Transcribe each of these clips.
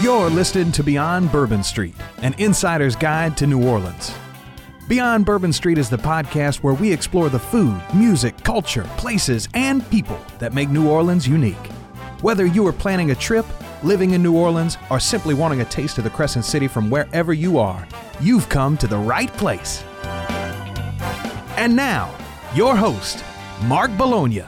You're listening to Beyond Bourbon Street, an insider's guide to New Orleans. Beyond Bourbon Street is the podcast where we explore the food, music, culture, places, and people that make New Orleans unique. Whether you are planning a trip, living in New Orleans, or simply wanting a taste of the Crescent City from wherever you are, you've come to the right place. And now, your host, Mark Bologna.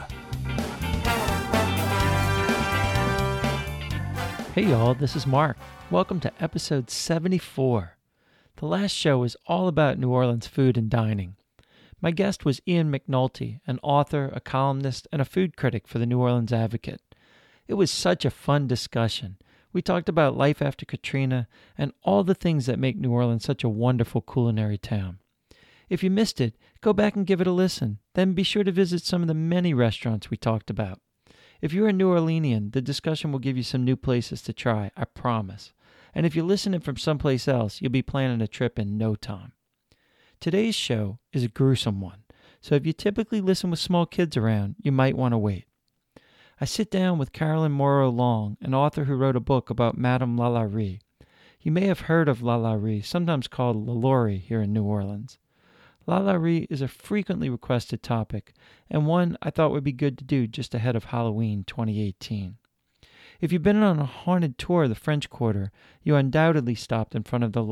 Hey y'all, this is Mark. Welcome to episode 74. The last show was all about New Orleans food and dining. My guest was Ian McNulty, an author, a columnist, and a food critic for the New Orleans Advocate. It was such a fun discussion. We talked about life after Katrina and all the things that make New Orleans such a wonderful culinary town. If you missed it, go back and give it a listen. Then be sure to visit some of the many restaurants we talked about. If you're a New Orleanian, the discussion will give you some new places to try, I promise. And if you're listening from someplace else, you'll be planning a trip in no time. Today's show is a gruesome one, so if you typically listen with small kids around, you might want to wait. I sit down with Carolyn Moreau-Long, an author who wrote a book about Madame Lalaurie. You may have heard of Lalaurie, sometimes called LaLaurie here in New Orleans. Lalaurie is a frequently requested topic, and one I thought would be good to do just ahead of Halloween 2018. If you've been on a haunted tour of the French Quarter, you undoubtedly stopped in front of the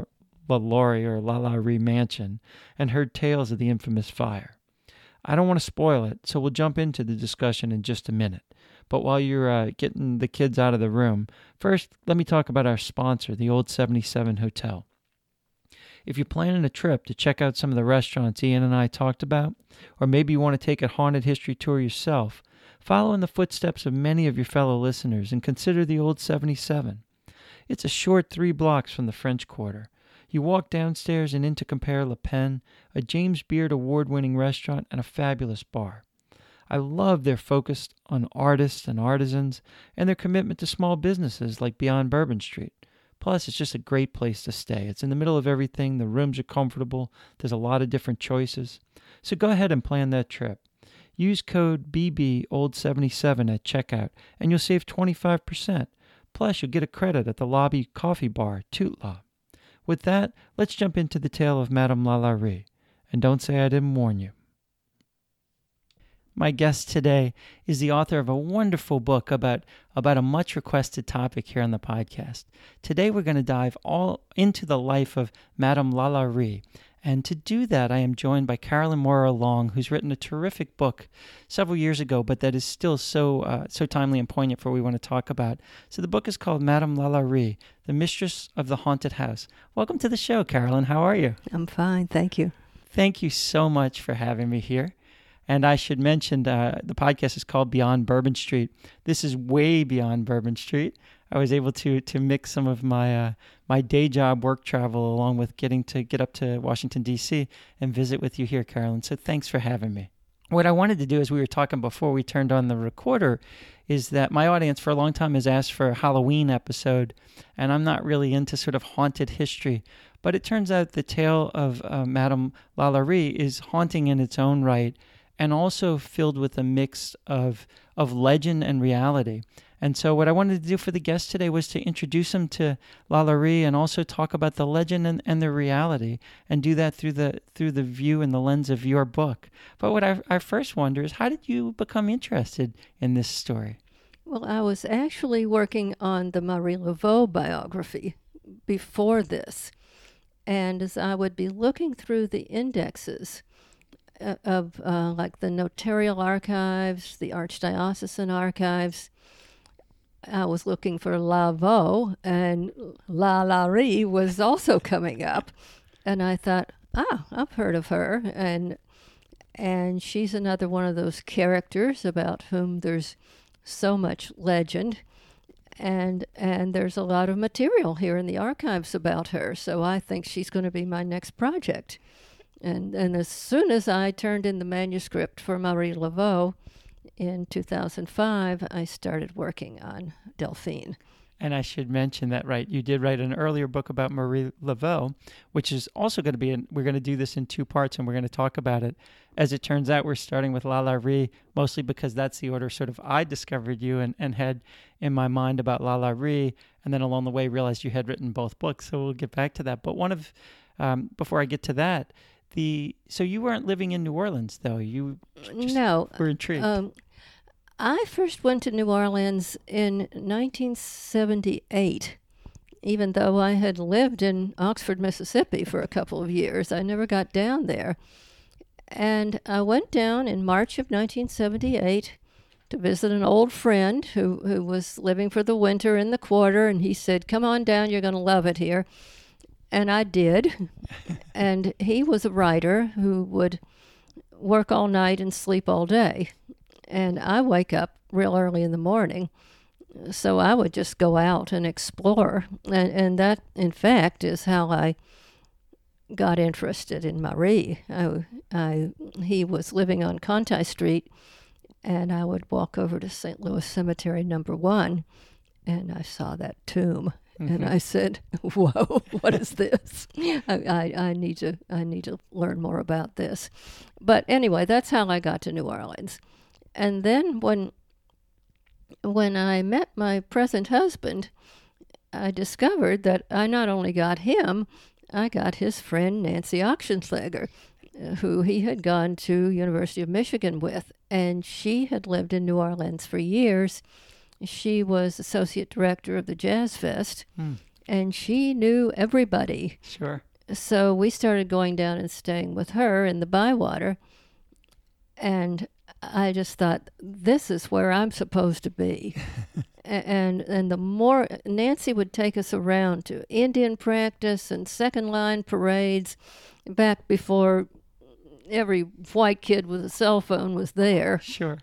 Lalaurie mansion and heard tales of the infamous fire. I don't want to spoil it, so we'll jump into the discussion in just a minute. But while you're getting the kids out of the room, first let me talk about our sponsor, the Old 77 Hotel. If you're planning a trip to check out some of the restaurants Ian and I talked about, or maybe you want to take a haunted history tour yourself, follow in the footsteps of many of your fellow listeners and consider the Old 77. It's a short 3 blocks from the French Quarter. You walk downstairs and into Compère Le Pen, a James Beard award-winning restaurant and a fabulous bar. I love their focus on artists and artisans and their commitment to small businesses like Beyond Bourbon Street. Plus, it's just a great place to stay. It's in the middle of everything. The rooms are comfortable. There's a lot of different choices. So go ahead and plan that trip. Use code BBOLD77 at checkout, and you'll save 25%. Plus, you'll get a credit at the lobby coffee bar, Toot La. With that, let's jump into the tale of Madame Lalaurie. And don't say I didn't warn you. My guest today is the author of a wonderful book about a much-requested topic here on the podcast. Today we're going to dive all into the life of Madame Lalaurie. And to do that, I am joined by Carolyn Moreau-Long, who's written a terrific book several years ago, but that is still so timely and poignant for what we want to talk about. So the book is called Madame Lalaurie, The Mistress of the Haunted House. Welcome to the show, Carolyn. How are you? I'm fine, thank you. Thank you so much for having me here. And I should mention the podcast is called Beyond Bourbon Street. This is way beyond Bourbon Street. I was able to mix some of my day job work travel along with getting to get up to Washington, D.C. and visit with you here, Carolyn. So thanks for having me. What I wanted to do, as we were talking before we turned on the recorder, is that my audience for a long time has asked for a Halloween episode, and I'm not really into sort of haunted history. But it turns out the tale of Madame Lalaurie is haunting in its own right, and also filled with a mix of legend and reality. And so what I wanted to do for the guest today was to introduce him to Lalaurie and also talk about the legend and the reality, and do that through the view and the lens of your book. But what I first wonder is, how did you become interested in this story? Well, I was actually working on the Marie Laveau biography before this. And as I would be looking through the indexes of like the notarial archives, the archdiocesan archives, I was looking for Laveau, and Lalaurie was also coming up. And I thought, I've heard of her. And she's another one of those characters about whom there's so much legend. And there's a lot of material here in the archives about her. So I think she's going to be my next project. And as soon as I turned in the manuscript for Marie Laveau in 2005, I started working on Delphine. And I should mention that, right, you did write an earlier book about Marie Laveau, which is also going to be, we're going to do this in 2 parts, and we're going to talk about it. As it turns out, we're starting with Lalaurie, mostly because that's the order sort of I discovered you and had in my mind about Lalaurie, and then along the way realized you had written both books, so we'll get back to that. But before I get to that, so you weren't living in New Orleans, though. You just were intrigued. I first went to New Orleans in 1978. Even though I had lived in Oxford, Mississippi for a couple of years, I never got down there. And I went down in March of 1978 to visit an old friend who was living for the winter in the Quarter, and he said, "Come on down, you're going to love it here." And I did. And he was a writer who would work all night and sleep all day. And I wake up real early in the morning, so I would just go out and explore. And that, in fact, is how I got interested in Marie. He was living on Conti Street, and I would walk over to St. Louis Cemetery No. 1, and I saw that tomb. Mm-hmm. And I said, "Whoa, what is this? I need to learn more about this." But anyway, that's how I got to New Orleans. And then when I met my present husband, I discovered that I not only got him, I got his friend Nancy Oxenschläger, who he had gone to University of Michigan with, and she had lived in New Orleans for years. She was associate director of the Jazz Fest, and she knew everybody. Sure. So we started going down and staying with her in the Bywater, and I just thought, this is where I'm supposed to be. and the more Nancy would take us around to Indian practice and second line parades back before every white kid with a cell phone was there. Sure.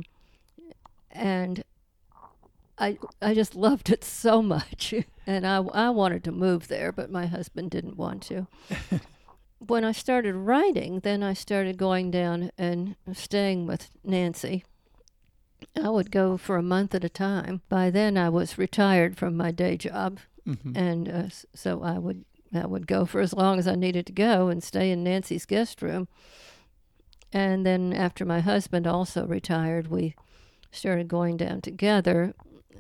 And I just loved it so much. And I wanted to move there, but my husband didn't want to. When I started writing, then I started going down and staying with Nancy. I would go for a month at a time. By then, I was retired from my day job, and so I would go for as long as I needed to go and stay in Nancy's guest room. And then after my husband also retired, we started going down together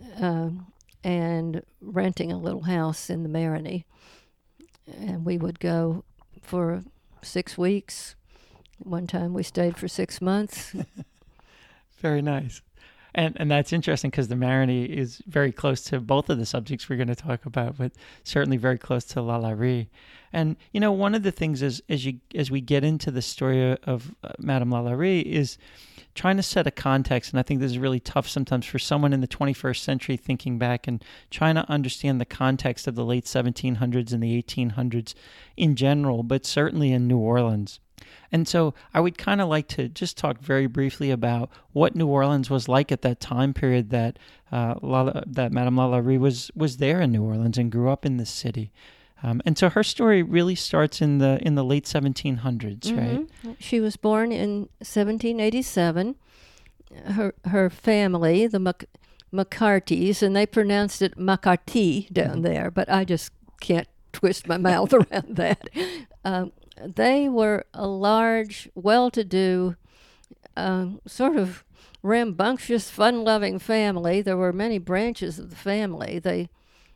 and renting a little house in the Marigny. And we would go for 6 weeks. One time we stayed for 6 months. Very nice. And that's interesting because the Marigny is very close to both of the subjects we're going to talk about, but certainly very close to Lalaurie. And, you know, one of the things as we get into the story of Madame Lalaurie is trying to set a context, and I think this is really tough sometimes for someone in the 21st century thinking back and trying to understand the context of the late 1700s and the 1800s in general, but certainly in New Orleans. And so I would kind of like to just talk very briefly about what New Orleans was like at that time period that Madame Lalaurie was there in New Orleans and grew up in the city. And so her story really starts in the late 1700s, right? She was born in 1787. Her family, the McCartys, and they pronounced it McCarty down there, but I just can't twist my mouth around that. They were a large, well-to-do, sort of rambunctious, fun-loving family. There were many branches of the family.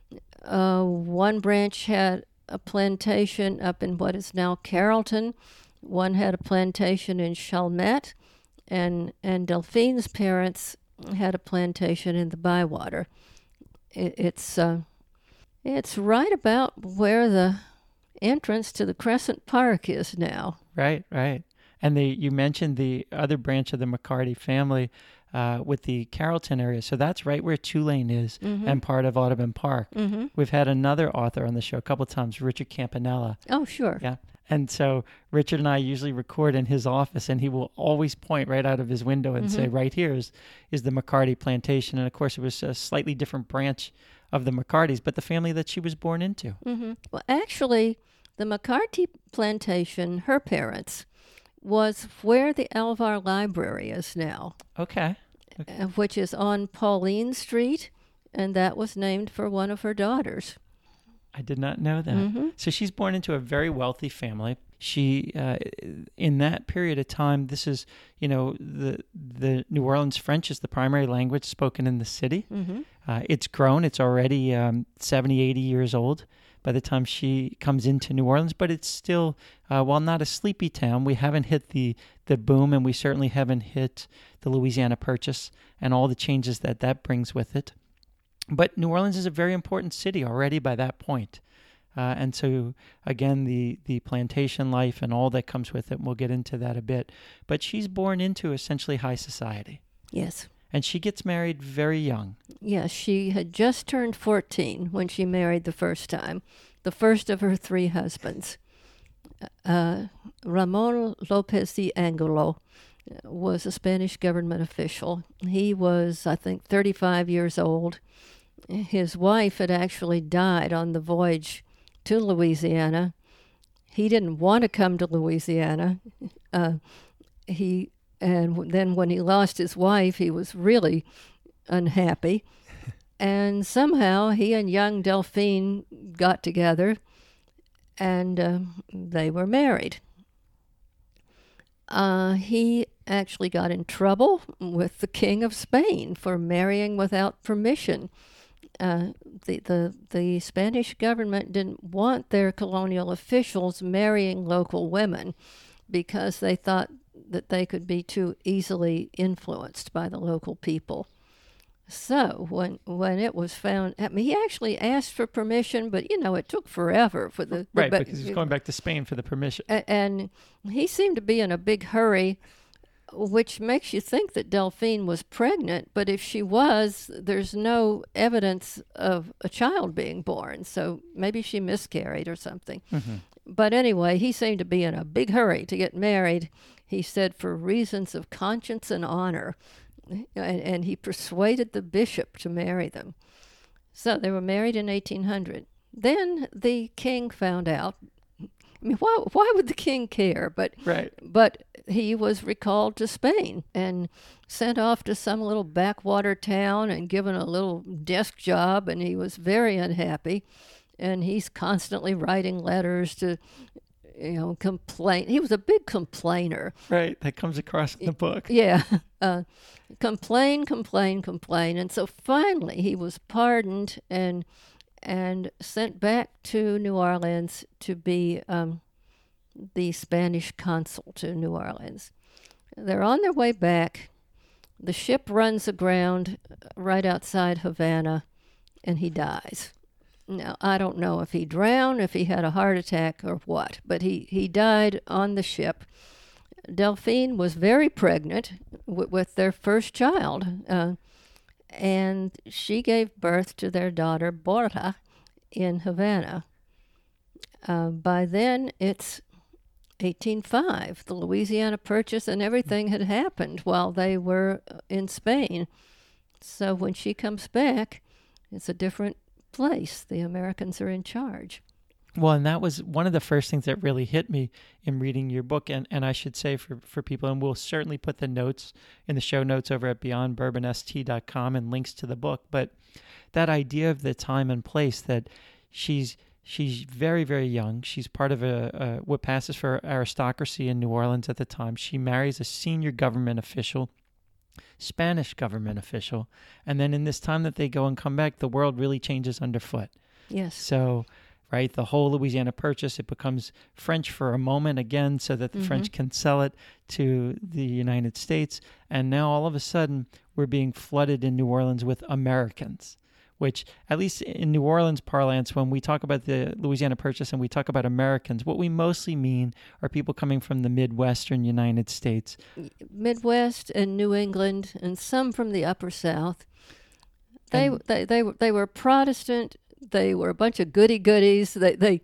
One branch had a plantation up in what is now Carrollton. One had a plantation in Chalmette, and Delphine's parents had a plantation in the Bywater. It's right about where the entrance to the Crescent Park is now. Right. And you mentioned the other branch of the McCarty family with the Carrollton area. So that's right where Tulane is and part of Audubon Park. We've had another author on the show a couple of times, Richard Campanella. Oh, sure. Yeah. And so Richard and I usually record in his office, and he will always point right out of his window and say, right here is the McCarty plantation. And, of course, it was a slightly different branch of the McCartys, but the family that she was born into. Well, actually, the McCarty plantation, her parents, was where the Alvar Library is now. Okay. Which is on Pauline Street and that was named for one of her daughters. I did not know that. Mm-hmm. So she's born into a very wealthy family. She, in that period of time, this is, the New Orleans French is the primary language spoken in the city. Mm-hmm. It's grown. It's already 70, 80 years old by the time she comes into New Orleans, but it's still, while not a sleepy town, we haven't hit the boom, and we certainly haven't hit the Louisiana Purchase and all the changes that brings with it. But New Orleans is a very important city already by that point. And so, again, the plantation life and all that comes with it, and we'll get into that a bit. But she's born into essentially high society. Yes. And she gets married very young. Yes, she had just turned 14 when she married the first time, the first of her 3 husbands. Ramon Lopez de Angulo was a Spanish government official. He was, I think, 35 years old. His wife had actually died on the voyage to Louisiana. He didn't want to come to Louisiana. And then when he lost his wife, he was really unhappy. And somehow he and young Delphine got together, and they were married. He actually got in trouble with the King of Spain for marrying without permission. The Spanish government didn't want their colonial officials marrying local women because they thought that they could be too easily influenced by the local people. So when it was found, I mean, he actually asked for permission, but it took forever for the right, because he's going back to Spain for the permission. And he seemed to be in a big hurry, which makes you think that Delphine was pregnant, but if she was, there's no evidence of a child being born, so maybe she miscarried or something. Mm-hmm. But anyway, he seemed to be in a big hurry to get married, he said, for reasons of conscience and honor, and he persuaded the bishop to marry them. So they were married in 1800. Then the king found out. I mean, why would the king care? But right. But he was recalled to Spain and sent off to some little backwater town and given a little desk job, and he was very unhappy. And he's constantly writing letters to, complain. He was a big complainer. Right, that comes across in the book. Yeah, complain. And so finally he was pardoned and sent back to New Orleans to be the Spanish consul to New Orleans. They're on their way back. The ship runs aground right outside Havana, and he dies. Now, I don't know if he drowned, if he had a heart attack, or what, but he died on the ship. Delphine was very pregnant with their first child, and she gave birth to their daughter, Borja, in Havana. By then, it's 1805. The Louisiana Purchase and everything had happened while they were in Spain. So when she comes back, it's a different place. The Americans are in charge. Well, and that was one of the first things that really hit me in reading your book. And I should say for people, and we'll certainly put the notes in the show notes over at beyondbourbonst.com and links to the book. But that idea of the time and place, that she's very, very young. She's part of what passes for aristocracy in New Orleans at the time. She marries a senior government official, Spanish government official. And then in this time that they go and come back, the world really changes underfoot. Yes. So, right, the whole Louisiana Purchase, it becomes French for a moment again so that the French can sell it to the United States. And now all of a sudden, we're being flooded in New Orleans with Americans, which, at least in New Orleans parlance, when we talk about the Louisiana Purchase and we talk about Americans, what we mostly mean are people coming from the Midwestern United States. Midwest and New England, and some from the Upper South. They were Protestant. They were a bunch of goody-goodies. They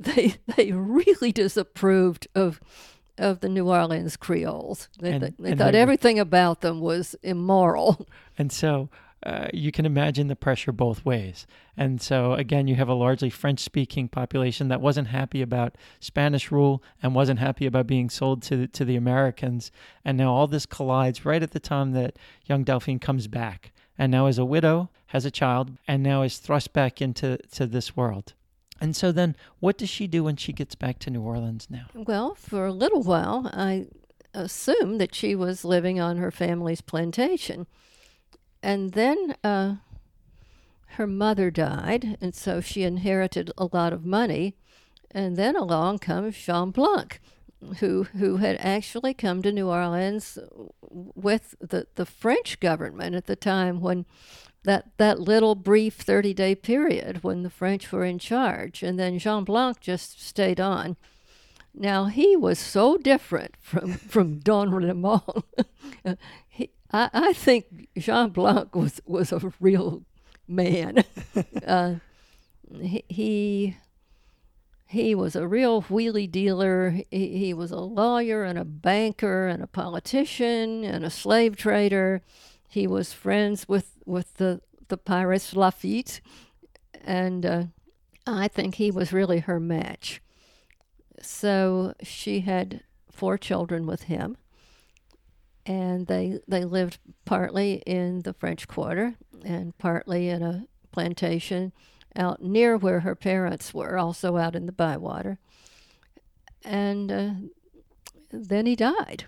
really disapproved of the New Orleans Creoles. They thought everything about them was immoral. And so you can imagine the pressure both ways. And so, again, you have a largely French-speaking population that wasn't happy about Spanish rule and wasn't happy about being sold to the Americans. And now all this collides right at the time that young Delphine comes back. And now as a widow, has a child, and now is thrust back into this world. And so then what does she do when she gets back to New Orleans now? Well, for a little while, I assumed that she was living on her family's plantation. And then her mother died, and so she inherited a lot of money. And then along comes Jean Blanc, who had actually come to New Orleans with the French government at the time, when that little brief 30-day period when the French were in charge. And then Jean Blanc just stayed on. Now, he was so different from Don Raymond. I think Jean Blanc was a real man. He was a real wheelie dealer. He was a lawyer and a banker and a politician and a slave trader. He was friends with the Pirates Lafitte, and I think he was really her match. So she had 4 children with him, and they lived partly in the French Quarter and partly in a plantation out near where her parents were, also out in the Bywater. And then he died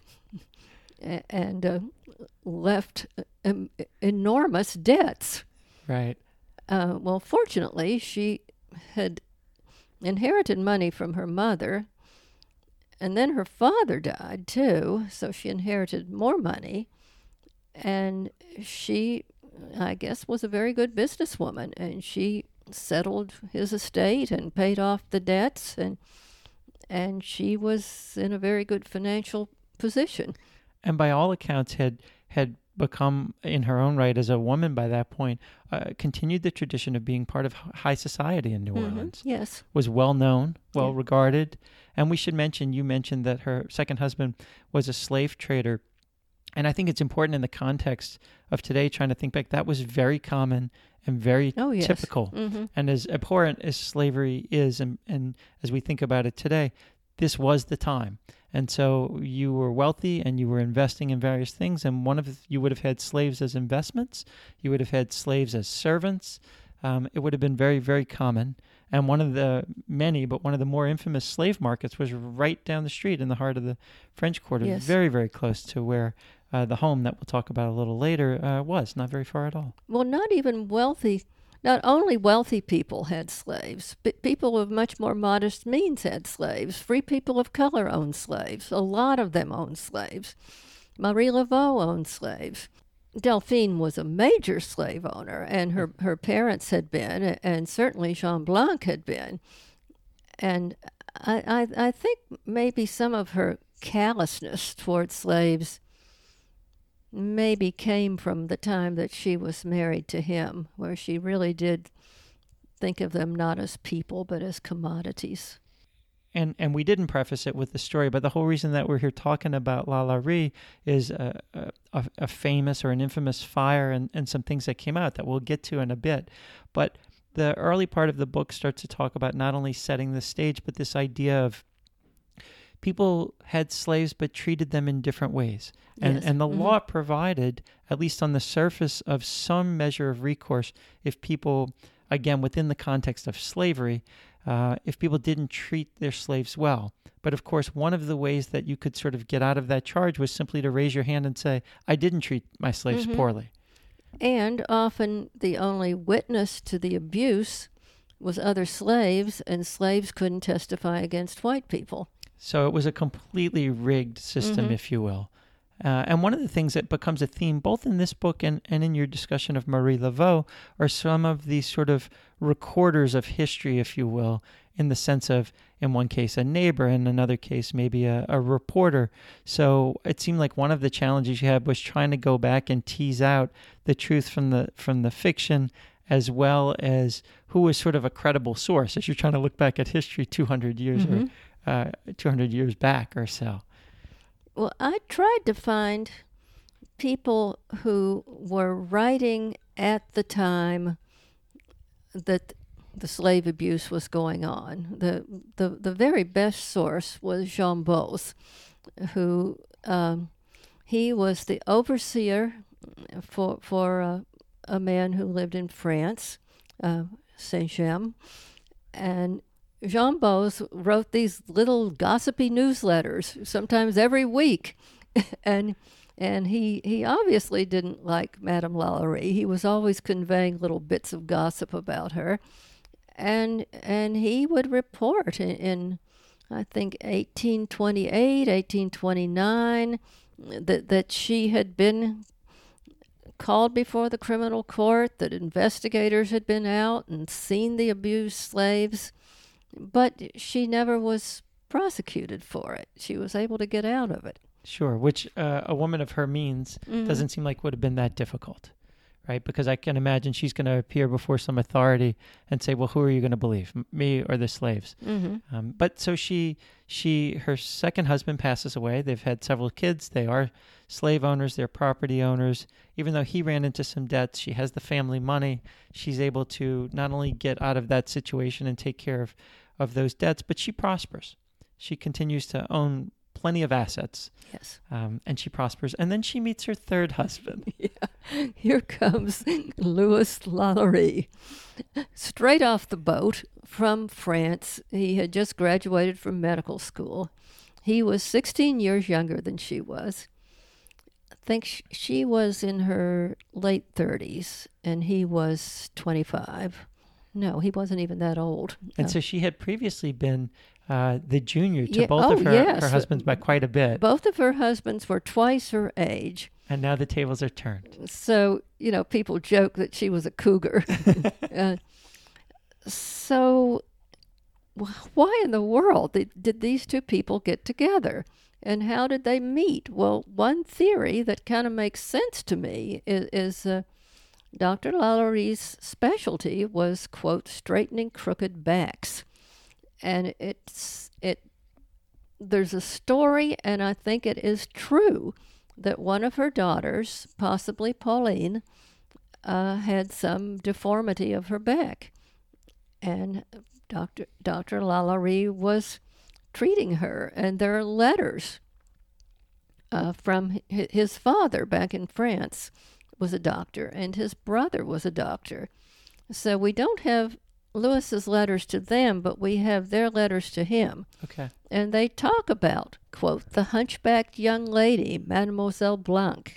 and left enormous debts. Right. Well, fortunately, she had inherited money from her mother, and then her father died too, so she inherited more money. And she, I guess, was a very good businesswoman, and she settled his estate and paid off the debts, and she was in a very good financial position. And by all accounts had become, in her own right as a woman by that point, continued the tradition of being part of high society in New Orleans. Yes. Was well known, well regarded. And we should mention, you mentioned that her second husband was a slave trader. And I think it's important in the context of today, trying to think back, that was very common and very typical. Mm-hmm. And as abhorrent as slavery is, and as we think about it today, this was the time. And so you were wealthy and you were investing in various things. And you would have had slaves as investments. You would have had slaves as servants. It would have been very, very common. And one of the more infamous slave markets was right down the street in the heart of the French Quarter, very, very close to where the home that we'll talk about a little later was, not very far at all. Well, not only wealthy people had slaves, but people of much more modest means had slaves. Free people of color owned slaves. A lot of them owned slaves. Marie Laveau owned slaves. Delphine was a major slave owner, and her parents had been, and certainly Jean Blanc had been. And I think maybe some of her callousness towards slaves maybe came from the time that she was married to him, where she really did think of them not as people, but as commodities. And we didn't preface it with the story, but the whole reason that we're here talking about La Laurie is a famous or an infamous fire and some things that came out that we'll get to in a bit. But the early part of the book starts to talk about not only setting the stage, but this idea of people had slaves but treated them in different ways. And the law provided, at least on the surface, of some measure of recourse if people, again, within the context of slavery, if people didn't treat their slaves well. But of course, one of the ways that you could sort of get out of that charge was simply to raise your hand and say, I didn't treat my slaves poorly. And often the only witness to the abuse was other slaves, and slaves couldn't testify against white people. So it was a completely rigged system, if you will. And one of the things that becomes a theme, both in this book and in your discussion of Marie Laveau, are some of these sort of recorders of history, if you will, in the sense of, in one case, a neighbor, in another case, maybe a reporter. So it seemed like one of the challenges you had was trying to go back and tease out the truth from the fiction, as well as who was sort of a credible source, as you're trying to look back at history 200 years or 200 years back or so. Well, I tried to find people who were writing at the time that the slave abuse was going on. The very best source was Jean Bos, who he was the overseer for a man who lived in France, Saint-Gemme, and Jean Bos wrote these little gossipy newsletters, sometimes every week, and he obviously didn't like Madame Lalaurie. He was always conveying little bits of gossip about her, and he would report in I think 1828, 1829, that she had been called before the criminal court, that investigators had been out and seen the abused slaves, but she never was prosecuted for it. She was able to get out of it. Sure, which a woman of her means doesn't seem like would have been that difficult, right? Because I can imagine she's going to appear before some authority and say, well, who are you going to believe, me or the slaves? But so her second husband passes away. They've had several kids. They are slave owners. They're property owners. Even though he ran into some debts, she has the family money. She's able to not only get out of that situation and take care of those debts, but she prospers. She continues to own plenty of assets. Yes. And she prospers. And then she meets her third husband. Yeah. Here comes Louis Lalaurie. Straight off the boat from France. He had just graduated from medical school. He was 16 years younger than she was. I think she was in her late 30s, and he was 25. No, he wasn't even that old. And so she had previously been the junior to both of her husbands by quite a bit. Both of her husbands were twice her age. And now the tables are turned. So, people joke that she was a cougar. So why in the world did these two people get together? And how did they meet? Well, one theory that kind of makes sense to me is Dr. Lalaurie's specialty was, quote, straightening crooked backs. And there's a story, and I think it is true, that one of her daughters, possibly Pauline, had some deformity of her back. And Dr. Lalaurie was treating her. And there are letters from his father back in France was a doctor, and his brother was a doctor. So we don't have Louis's letters to them, but we have their letters to him. Okay. And they talk about, quote, the hunchbacked young lady, Mademoiselle Blanc.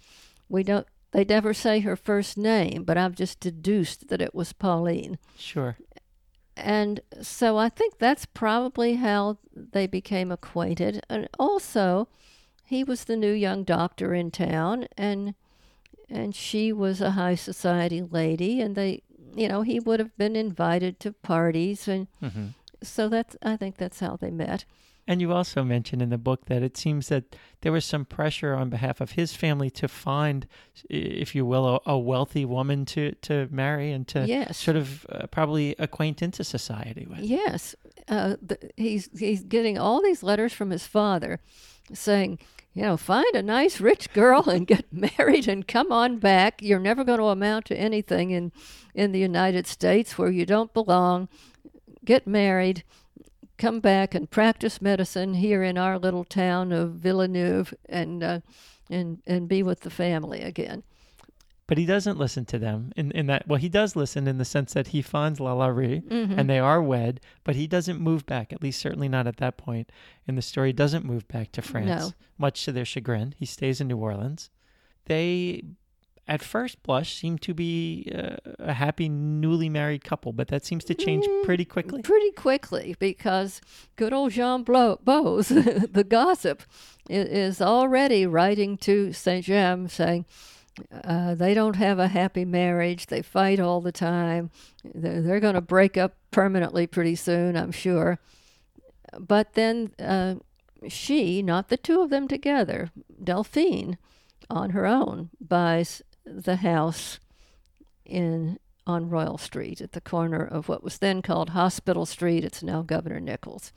They never say her first name, but I've just deduced that it was Pauline. Sure. And so I think that's probably how they became acquainted. And also, he was the new young doctor in town, and she was a high society lady, and they, he would have been invited to parties, and so I think that's how they met. And you also mentioned in the book that it seems that there was some pressure on behalf of his family to find, if you will, a wealthy woman to marry and to sort of probably acquaint into society with. Yes. He's getting all these letters from his father saying, find a nice rich girl and get married and come on back. You're never going to amount to anything in the United States where you don't belong. Get married. Come back and practice medicine here in our little town of Villeneuve and be with the family again. But he doesn't listen to them in that. Well, he does listen in the sense that he finds Lalaurie and they are wed, but he doesn't move back, at least certainly not at that point in the story. He doesn't move back to France, much to their chagrin. He stays in New Orleans. They, at first blush, seem to be a happy newly married couple, but that seems to change pretty quickly. Pretty quickly, because good old Jean Bos, the gossip, is already writing to Saint-Gemme saying, they don't have a happy marriage. They fight all the time. They're going to break up permanently pretty soon, I'm sure. But then she, not the two of them together, Delphine, on her own, buys the house on Royal Street at the corner of what was then called Hospital Street. It's now Governor Nichols.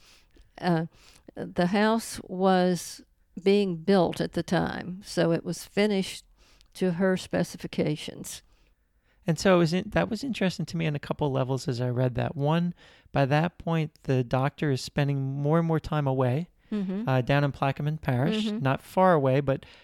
The house was being built at the time, so it was finished to her specifications. And so that was interesting to me on a couple of levels as I read that. One, by that point, the doctor is spending more and more time away down in Plaquemine Parish, not far away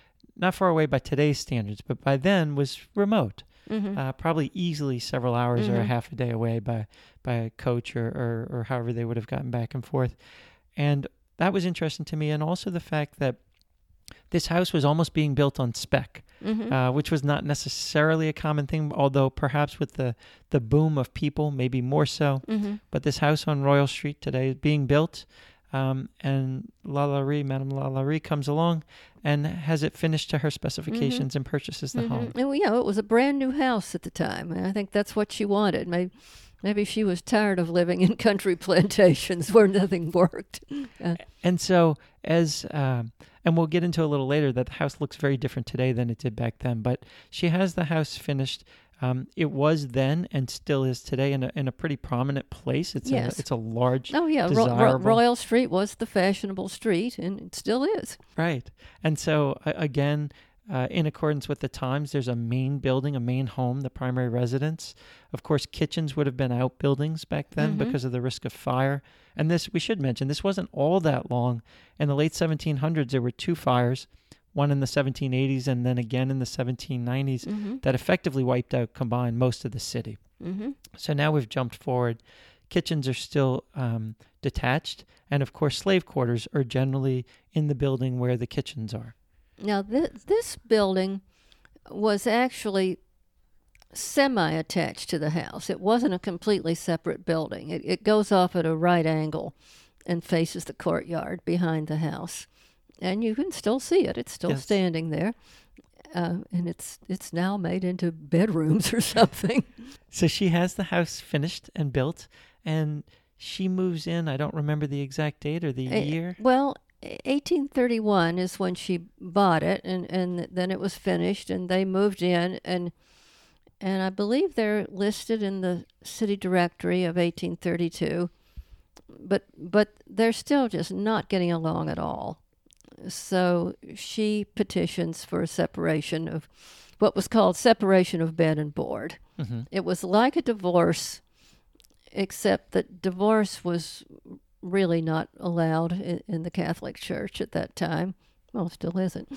by today's standards, but by then was remote. Probably easily several hours or a half a day away by a coach or however they would have gotten back and forth. And that was interesting to me. And also the fact that this house was almost being built on spec, which was not necessarily a common thing, although perhaps with the boom of people, maybe more so. But this house on Royal Street today is being built, and Madame Lalaurie comes along and has it finished to her specifications and purchases the home. And, it was a brand new house at the time, and I think that's what she wanted. Maybe she was tired of living in country plantations where nothing worked. And so and we'll get into a little later that the house looks very different today than it did back then, but she has the house finished. It was then and still is today in a pretty prominent place. It's a large, desirable. Royal Street was the fashionable street, and it still is. Right. And so, again, in accordance with the times, there's a main building, a main home, the primary residence. Of course, kitchens would have been outbuildings back then because of the risk of fire. And this, we should mention, this wasn't all that long. In the late 1700s, there were two fires, one in the 1780s and then again in the 1790s, that effectively wiped out combined most of the city. So now we've jumped forward. Kitchens are still detached. And of course, slave quarters are generally in the building where the kitchens are. Now, this building was actually semi-attached to the house. It wasn't a completely separate building. It goes off at a right angle and faces the courtyard behind the house. And you can still see it. It's still standing there. And it's now made into bedrooms or something. So she has the house finished and built, and she moves in. I don't remember the exact date or the year. Well, 1831 is when she bought it, and then it was finished, and they moved in, and I believe they're listed in the city directory of 1832, but they're still just not getting along at all. So she petitions for a separation of what was called separation of bed and board. It was like a divorce, except that divorce was really not allowed in the Catholic Church at that time. Well, it still isn't.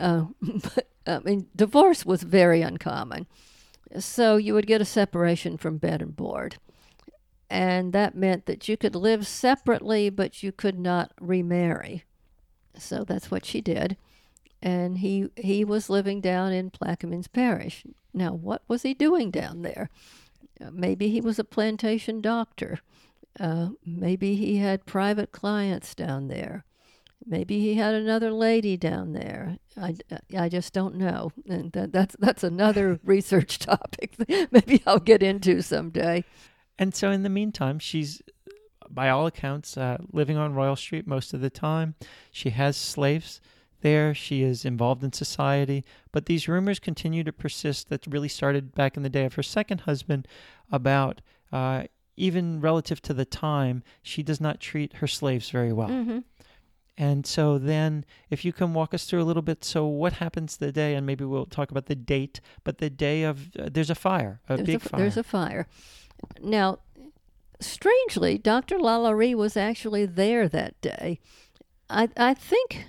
But divorce was very uncommon. So you would get a separation from bed and board. And that meant that you could live separately, but you could not remarry. So that's what she did. And he was living down in Plaquemines Parish. Now, what was he doing down there? Maybe he was a plantation doctor. Maybe he had private clients down there. Maybe he had another lady down there. I just don't know. And that's another research topic that maybe I'll get into someday. And so in the meantime, she's, by all accounts, living on Royal Street most of the time. She has slaves there. She is involved in society. But these rumors continue to persist that really started back in the day of her second husband about even relative to the time, she does not treat her slaves very well. And so then, if you can walk us through a little bit, so what happens the day, and maybe we'll talk about the date, but the day of, there's a fire, big fire. There's a fire. Now, strangely, Dr. Lalaurie was actually there that day. I think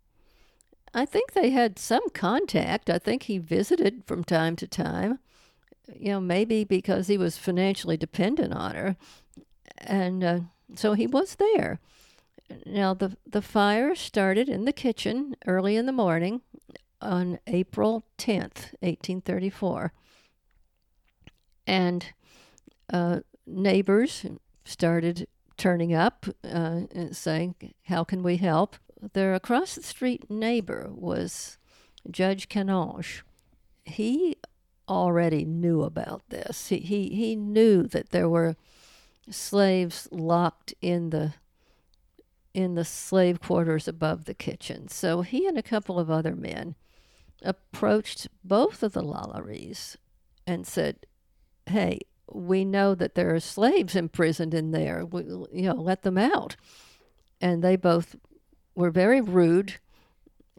they had some contact. I think he visited from time to time. Maybe because he was financially dependent on her. And so he was there. Now, the fire started in the kitchen early in the morning on April 10th, 1834. And neighbors started turning up and saying, how can we help? Their across-the-street neighbor was Judge Canonge. He already knew about this. He knew that there were slaves locked in the slave quarters above the kitchen. So he and a couple of other men approached both of the Lalauries and said, hey, we know that there are slaves imprisoned in there. Let them out. And they both were very rude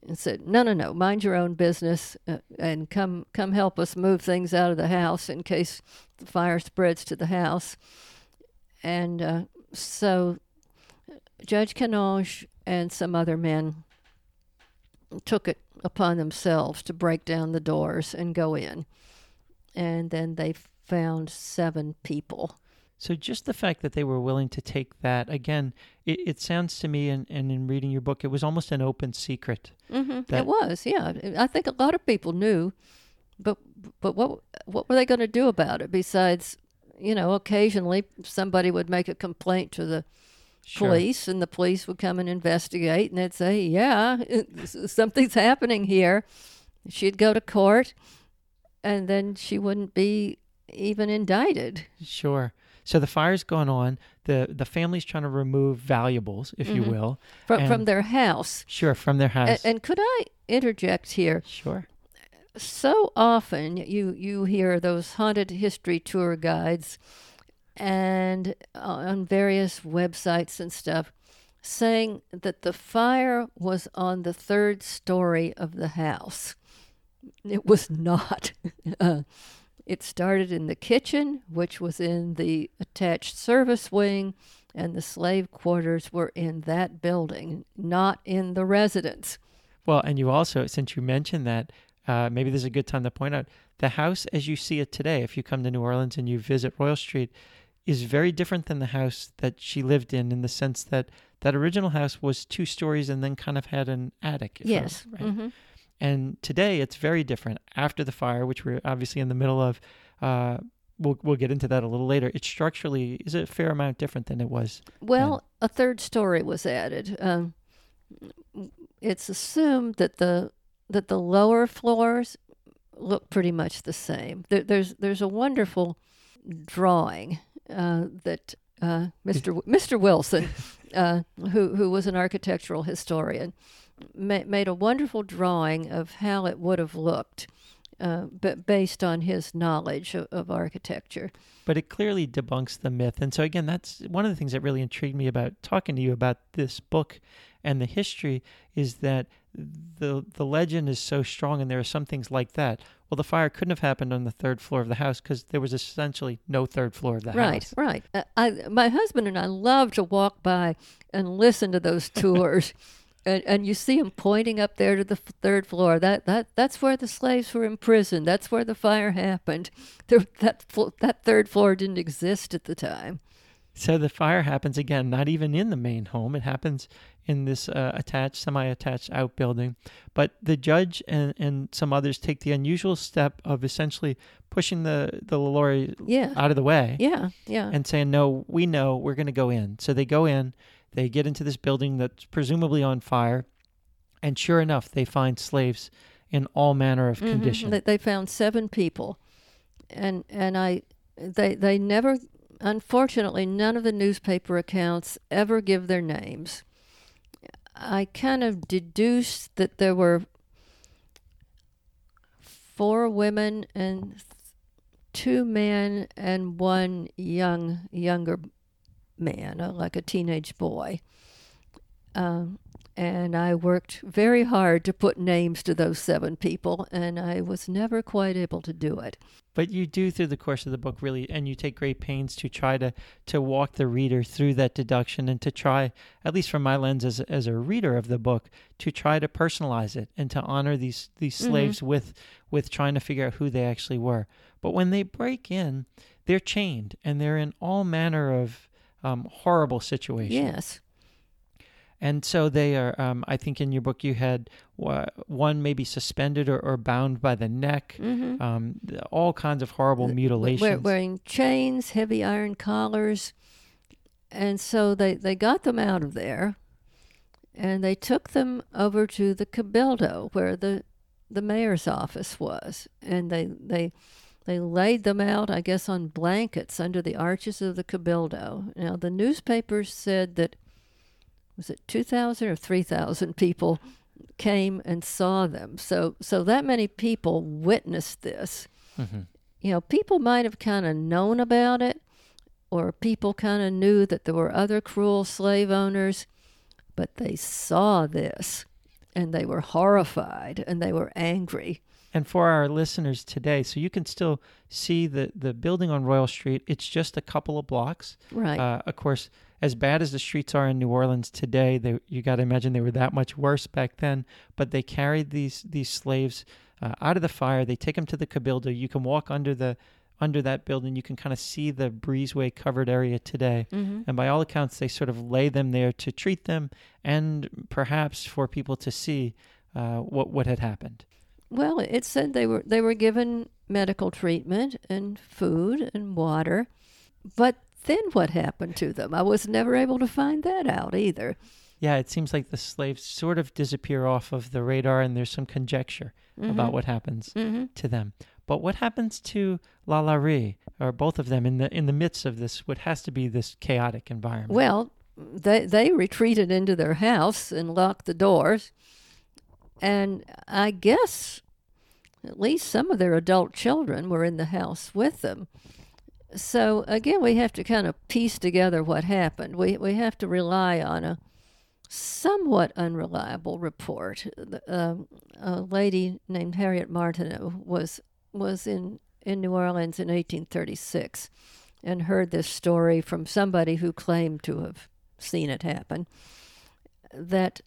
and said, no, mind your own business, and come help us move things out of the house in case the fire spreads to the house. And so Judge Canonge and some other men took it upon themselves to break down the doors and go in. And then they found 7 people. So just the fact that they were willing to take that, again, it sounds to me, and in reading your book, it was almost an open secret. Mm-hmm. It was, yeah. I think a lot of people knew, but what were they going to do about it besides, occasionally somebody would make a complaint to the police, and the police would come and investigate, and they'd say, yeah, something's happening here. She'd go to court, and then she wouldn't be even indicted. Sure. So the fire's going on. The family's trying to remove valuables, if you will. From their house. Sure, from their house. And could I interject here? Sure. So often you hear those haunted history tour guides and on various websites and stuff saying that the fire was on the 3rd story of the house. It was not. It started in the kitchen, which was in the attached service wing, and the slave quarters were in that building, not in the residence. Well, and you also, since you mentioned that, maybe this is a good time to point out, the house as you see it today, if you come to New Orleans and you visit Royal Street, is very different than the house that she lived in the sense that that original house was 2 stories and then kind of had an attic. Yes. Right? Mm-hmm. And today it's very different. After the fire, which we're obviously in the middle of, we'll get into that a little later. It structurally is a fair amount different than it was. Well, a 3rd story was added. It's assumed that the lower floors look pretty much the same. There's a wonderful drawing that Mr. Wilson, who was an architectural historian, made a wonderful drawing of how it would have looked, but based on his knowledge of architecture. But it clearly debunks the myth. And so again, that's one of the things that really intrigued me about talking to you about this book and the history is that the legend is so strong, and there are some things like that. Well, the fire couldn't have happened on the 3rd floor of the house because there was essentially no 3rd floor of the house. Right. My husband and I love to walk by and listen to those tours. And you see him pointing up there to the 3rd floor. That's where the slaves were imprisoned. That's where the fire happened. That 3rd floor didn't exist at the time. So the fire happens again, not even in the main home. It happens in this semi-attached outbuilding. But the judge and some others take the unusual step of essentially pushing the LaLaurie out of the way. Yeah. And saying, no, we know, we're going to go in. So they go in. They get into this building that's presumably on fire, and sure enough, they find slaves in all manner of condition. They found 7 people, and they never, unfortunately, none of the newspaper accounts ever give their names. I kind of deduced that there were 4 women and 2 men and 1 younger man, like a teenage boy. And I worked very hard to put names to those 7 people, and I was never quite able to do it. But you do through the course of the book really, and you take great pains to try to walk the reader through that deduction and to try, at least from my lens as a reader of the book, to try to personalize it and to honor these slaves with trying to figure out who they actually were. But when they break in, they're chained and they're in all manner of horrible situations. Yes. And so they are, I think in your book you had one maybe suspended or bound by the neck, all kinds of horrible mutilations. Wearing chains, heavy iron collars. And so they got them out of there, and they took them over to the Cabildo, where the mayor's office was. And they laid them out, I guess, on blankets under the arches of the Cabildo. Now, the newspapers said that, was it 2,000 or 3,000 people came and saw them. So that many people witnessed this. Mm-hmm. You know, people might have kind of known about it, or people kind of knew that there were other cruel slave owners, but they saw this. and they were horrified, and they were angry. And for our listeners today, so you can still see the building on Royal Street. It's just a couple of blocks. Right. Of course, as bad as the streets are in New Orleans today, you got to imagine they were that much worse back then. But they carried these slaves out of the fire. They take them to the Cabildo. You can walk under that building. You can kind of see the breezeway covered area today. Mm-hmm. And by all accounts, they sort of lay them there to treat them and perhaps for people to see what had happened. Well, it said they were given medical treatment and food and water, but then what happened to them? I was never able to find that out either. Yeah, it seems like the slaves sort of disappear off of the radar, and there's some conjecture about what happens to them. But what happens to Lalaurie, or both of them, in the midst of this, what has to be this chaotic environment? Well, they retreated into their house and locked the doors. And I guess at least some of their adult children were in the house with them. So, again, we have to kind of piece together what happened. We have to rely on a somewhat unreliable report. A lady named Harriet Martineau was in New Orleans in 1836 and heard this story from somebody who claimed to have seen it happen, that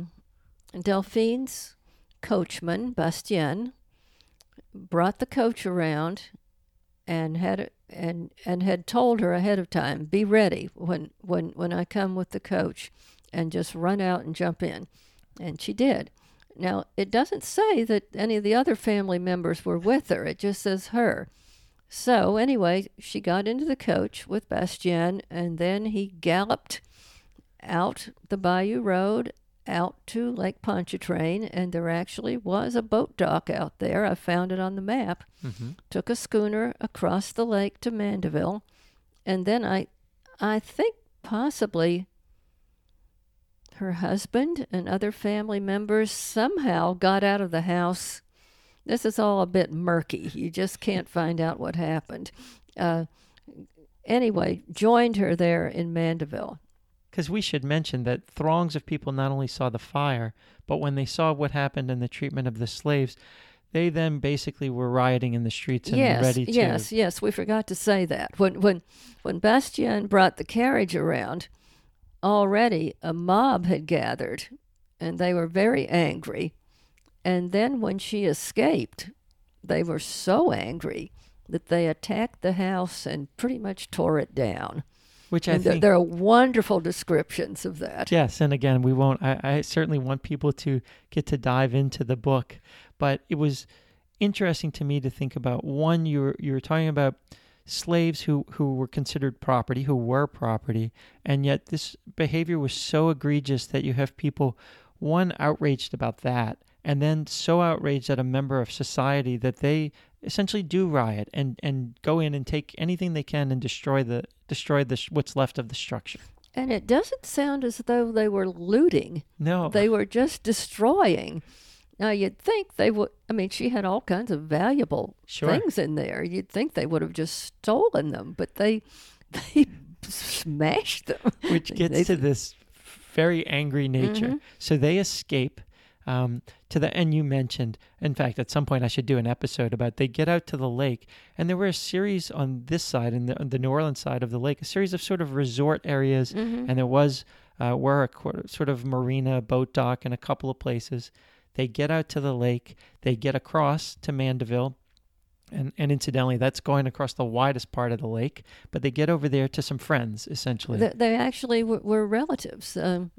Delphine's coachman, Bastien, brought the coach around and had told her ahead of time, be ready when I come with the coach, and just run out and jump in. And she did. Now, it doesn't say that any of the other family members were with her. It just says her. So, anyway, she got into the coach with Bastien, and then he galloped out the Bayou Road out to Lake Pontchartrain, and there actually was a boat dock out there. I found it on the map. Mm-hmm. Took a schooner across the lake to Mandeville, and then I think possibly her husband and other family members somehow got out of the house. This is all a bit murky. You just can't find out what happened. Anyway, joined her there in Mandeville. Because we should mention that throngs of people not only saw the fire, but when they saw what happened in the treatment of the slaves, they then basically were rioting in the streets and ready to... Yes, we forgot to say that. When Bastien brought the carriage around, already a mob had gathered, and they were very angry. And then when she escaped, they were so angry that they attacked the house and pretty much tore it down. Which I think... There are wonderful descriptions of that. Yes, and again, we won't... I certainly want people to get to dive into the book. But it was interesting to me to think about, one, you were talking about slaves who were considered property, who were property, and yet this behavior was so egregious that you have people, one, outraged about that, and then so outraged at a member of society that they essentially do riot and go in and take anything they can and destroy what's left of the structure. And it doesn't sound as though they were looting. No. They were just destroying. Now, you'd think they would... I mean, she had all kinds of valuable things in there. You'd think they would have just stolen them, but they smashed them. Which gets to this very angry nature. Mm-hmm. So they escape and you mentioned, in fact, at some point I should do an episode about, they get out to the lake, and there were a series on this side, on the New Orleans side of the lake, a series of sort of resort areas, and there was a sort of marina, boat dock, in a couple of places. They get out to the lake, they get across to Mandeville, and incidentally, that's going across the widest part of the lake, but they get over there to some friends, essentially. They actually were relatives.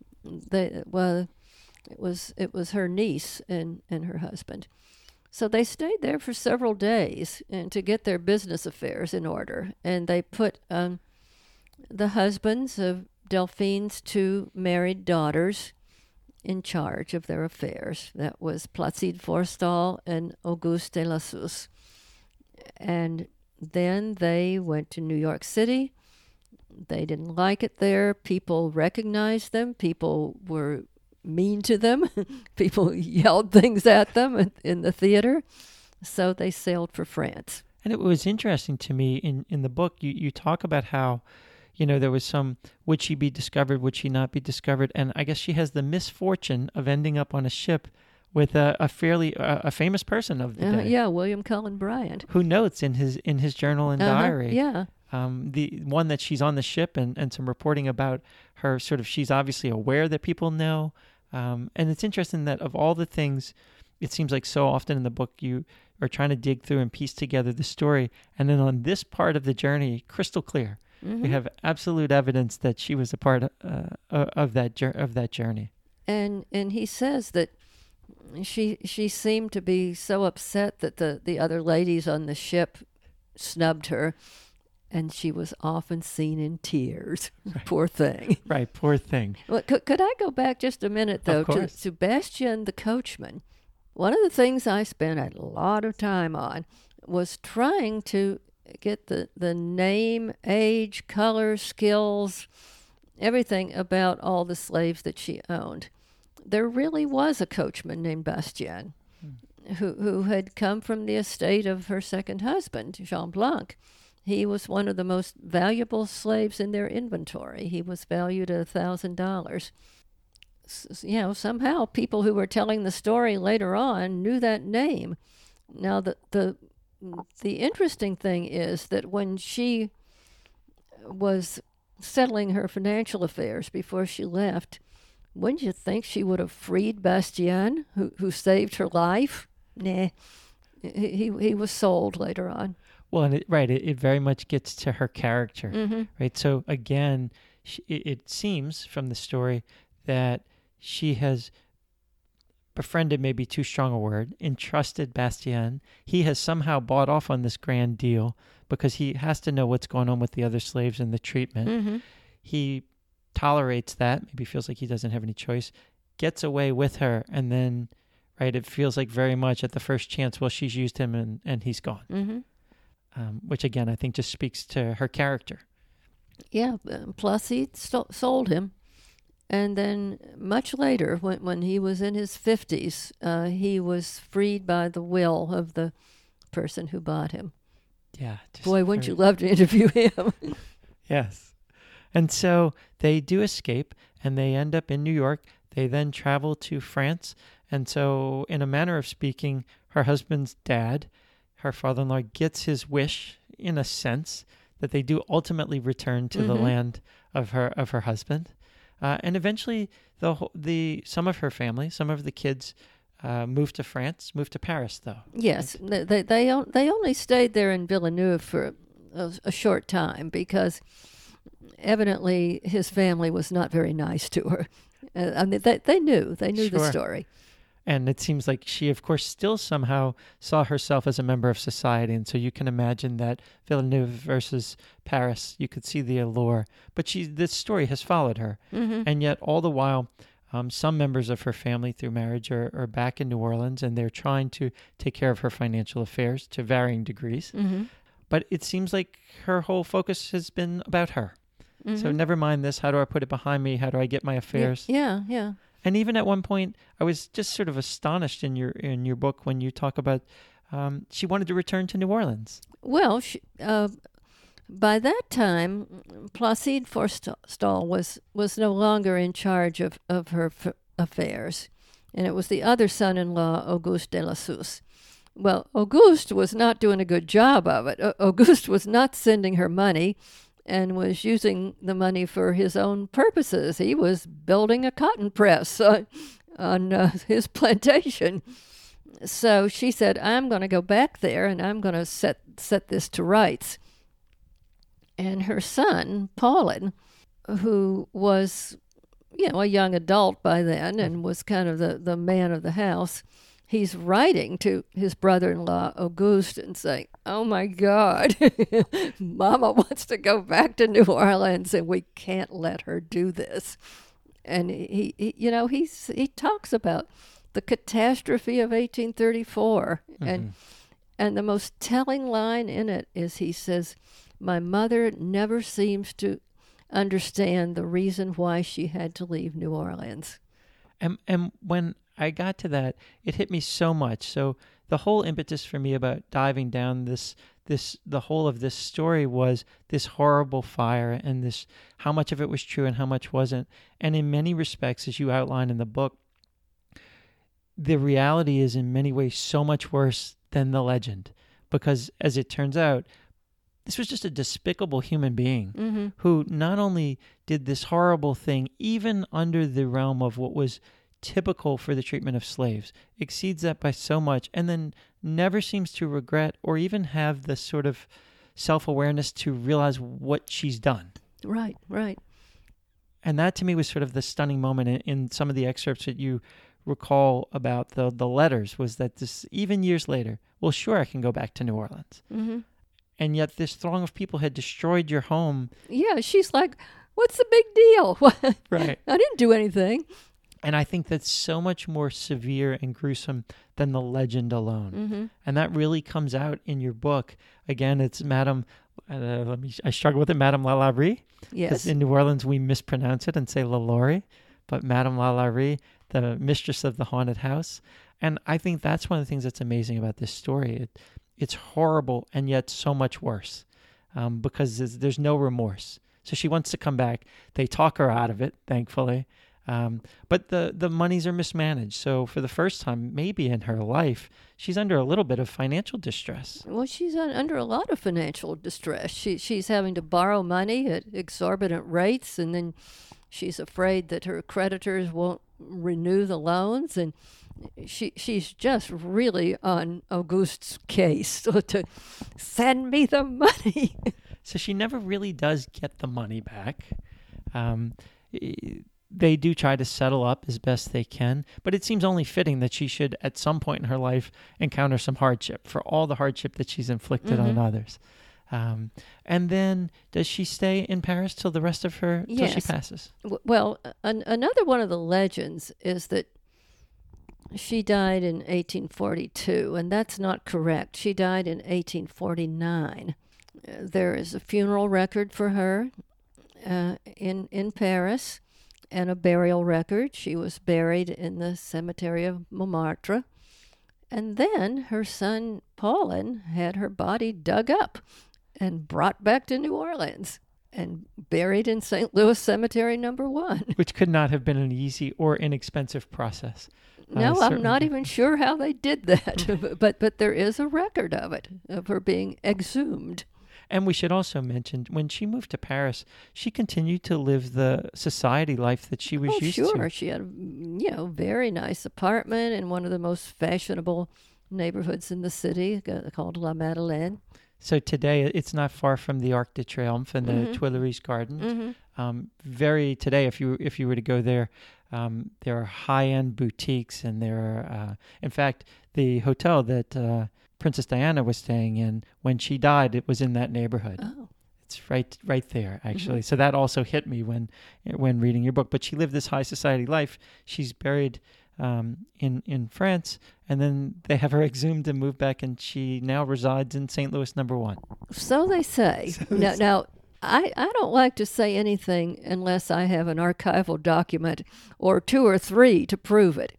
It was her niece and her husband. So they stayed there for several days and to get their business affairs in order. And they put the husbands of Delphine's two married daughters in charge of their affairs. That was Placide Forstall and Auguste de la Suze. And then they went to New York City. They didn't like it there. People recognized them. People were mean to them. People yelled things at them in the theater. So they sailed for France. And it was interesting to me in the book, you talk about how, there was some, would she be discovered, would she not be discovered? And I guess she has the misfortune of ending up on a ship with a fairly famous person of the day. Yeah, William Cullen Bryant. Who notes in his journal and diary. Yeah. The one that she's on the ship and some reporting about her, sort of, she's obviously aware that people know. And it's interesting that of all the things, it seems like so often in the book you are trying to dig through and piece together the story. And then on this part of the journey, crystal clear, we have absolute evidence that she was a part of that journey. And he says that she seemed to be so upset that the other ladies on the ship snubbed her. And she was often seen in tears. Right. Poor thing. Right, poor thing. Well, could I go back just a minute, though, to Sebastian the coachman? One of the things I spent a lot of time on was trying to get the name, age, color, skills, everything about all the slaves that she owned. There really was a coachman named Bastien who had come from the estate of her second husband, Jean Blanc. He was one of the most valuable slaves in their inventory. He was valued at $1,000. Somehow people who were telling the story later on knew that name. Now, the interesting thing is that when she was settling her financial affairs before she left, wouldn't you think she would have freed Bastien, who saved her life? Nah. He was sold later on. Well, and it very much gets to her character, right? So again, it seems from the story that she has befriended, maybe too strong a word, entrusted Bastien. He has somehow bought off on this grand deal because he has to know what's going on with the other slaves and the treatment. He tolerates that, maybe feels like he doesn't have any choice, gets away with her, and then, right, it feels like very much at the first chance, well, she's used him and he's gone. Which, again, I think just speaks to her character. Yeah, plus he sold him. And then much later, when he was in his 50s, he was freed by the will of the person who bought him. Yeah. Boy, wouldn't you love to interview him? Yes. And so they do escape, and they end up in New York. They then travel to France. And so, in a manner of speaking, her husband's dad, her father-in-law, gets his wish, in a sense, that they do ultimately return to the land of her husband. And eventually, some of her family, some of the kids, moved to France, moved to Paris, though. Yes, they only stayed there in Villeneuve for a short time because evidently his family was not very nice to her. I mean, they knew the story. And it seems like she, of course, still somehow saw herself as a member of society. And so you can imagine that Villeneuve versus Paris, you could see the allure. But this story has followed her. And yet all the while, some members of her family through marriage are back in New Orleans, and they're trying to take care of her financial affairs to varying degrees. But it seems like her whole focus has been about her. So never mind this. How do I put it behind me? How do I get my affairs? Yeah. And even at one point, I was just sort of astonished in your book when you talk about she wanted to return to New Orleans. Well, by that time, Placide Forstall was no longer in charge of her affairs, and it was the other son-in-law, Auguste de la Suze. Well, Auguste was not doing a good job of it. Auguste was not sending her money and was using the money for his own purposes. He was building a cotton press on his plantation. So she said, I'm going to go back there and I'm going to set this to rights. And her son, Paulin, who was, a young adult by then and was kind of the man of the house, he's writing to his brother-in-law, Auguste, and saying, oh, my God, Mama wants to go back to New Orleans, and we can't let her do this. And he talks about the catastrophe of 1834. And the most telling line in it is he says, my mother never seems to understand the reason why she had to leave New Orleans. And when I got to that, it hit me so much. So the whole impetus for me about diving down the whole of this story was this horrible fire and this, how much of it was true and how much wasn't. And in many respects, as you outline in the book, the reality is in many ways so much worse than the legend, because as it turns out, this was just a despicable human being who not only did this horrible thing, even under the realm of what was typical for the treatment of slaves, exceeds that by so much, and then never seems to regret or even have the sort of self-awareness to realize what she's done. Right. And that to me was sort of the stunning moment in some of the excerpts that you recall about the letters, was that this, even years later, well, sure, I can go back to New Orleans. And yet this throng of people had destroyed your home. Yeah, she's like, what's the big deal? Right. I didn't do anything. And I think that's so much more severe and gruesome than the legend alone. And that really comes out in your book. Again, it's Madame, I struggle with it, Madame Lalaurie. Yes. Because in New Orleans, we mispronounce it and say Lalaurie. But Madame Lalaurie, the mistress of the haunted house. And I think that's one of the things that's amazing about this story. It's horrible and yet so much worse because there's no remorse. So she wants to come back. They talk her out of it, thankfully. But the monies are mismanaged. So for the first time, maybe in her life, she's under a little bit of financial distress. Well, she's under a lot of financial distress. She's having to borrow money at exorbitant rates, and then she's afraid that her creditors won't renew the loans, and she's just really on Auguste's case to send me the money. So she never really does get the money back. They do try to settle up as best they can, but it seems only fitting that she should, at some point in her life, encounter some hardship for all the hardship that she's inflicted on others. And then does she stay in Paris till the rest of her, till she passes? Well, another one of the legends is that she died in 1842, and that's not correct. She died in 1849. There is a funeral record for her in Paris, and a burial record. She was buried in the cemetery of Montmartre. And then her son, Paulin, had her body dug up and brought back to New Orleans and buried in St. Louis Cemetery No. 1. Which could not have been an easy or inexpensive process. No, I'm not even sure how they did that, but there is a record of it, of her being exhumed. And we should also mention, when she moved to Paris, she continued to live the society life that she was used to. Sure. She had a very nice apartment in one of the most fashionable neighborhoods in the city called La Madeleine. So today, it's not far from the Arc de Triomphe and the Tuileries Gardens. Today, if you were to go there, there are high-end boutiques, and there are, in fact, the hotel that Princess Diana was staying in when she died, it was in that neighborhood. Oh. It's right there, actually. So that also hit me when reading your book. But she lived this high society life. She's buried in France, and then they have her exhumed and moved back, and she now resides in St. Louis No. 1. So they say. Now, I don't like to say anything unless I have an archival document or 2 or 3 to prove it.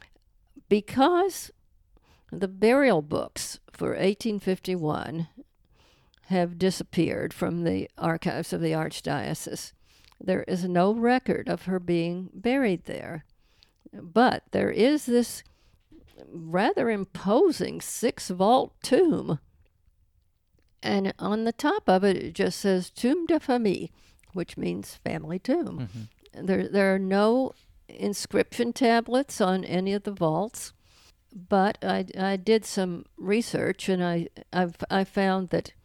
Because the burial books for 1851 have disappeared from the archives of the Archdiocese. There is no record of her being buried there. But there is this rather imposing 6-vault tomb. And on the top of it, it just says Tombe de Famille, which means family tomb. There are no inscription tablets on any of the vaults. But I did some research, and I found